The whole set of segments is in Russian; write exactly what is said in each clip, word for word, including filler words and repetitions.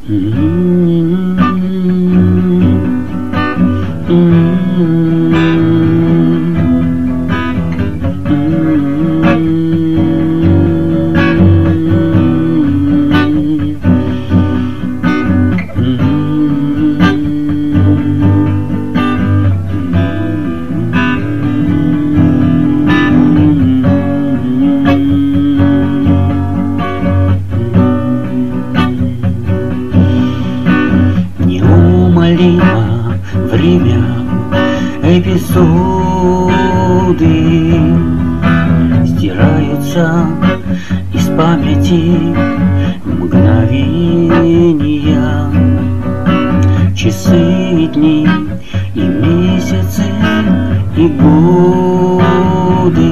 Время, эпизоды стираются из памяти мгновения, часы и дни, и месяцы, и годы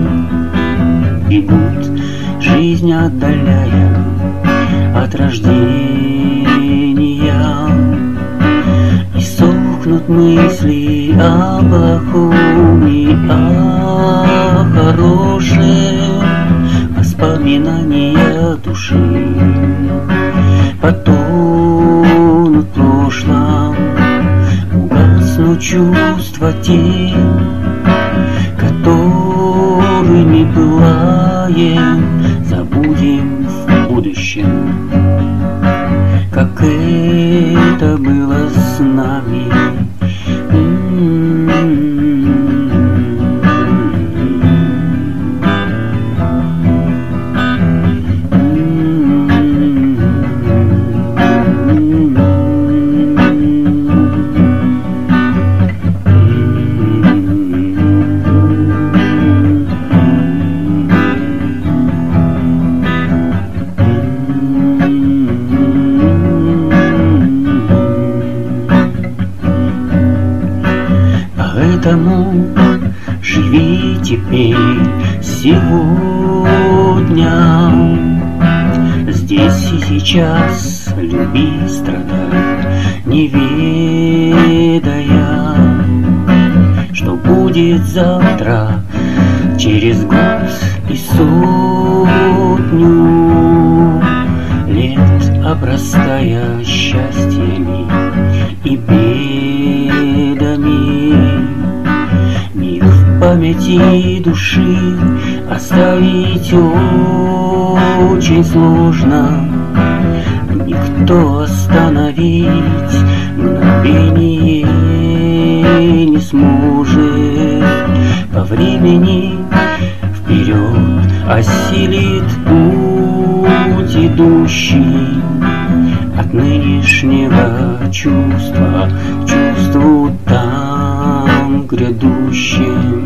бегут, жизнь отдаляя от рождения. Сохнут мысли о плохом и о хорошем, воспоминания души потонут в прошлом, угаснут чувства те, которыми пылаем, забудем в будущем, как это было с нами. Поэтому живи теперь, сегодня, здесь и сейчас, люби, страдай, не ведая, что будет завтра, через год и сотню лет, обрастая счастьями и бедами. Мир в памяти души оставить очень сложно. Никто остановить мгновение не сможет. По времени вперед осилит путь идущий от нынешнего чувства к чувству там грядущем.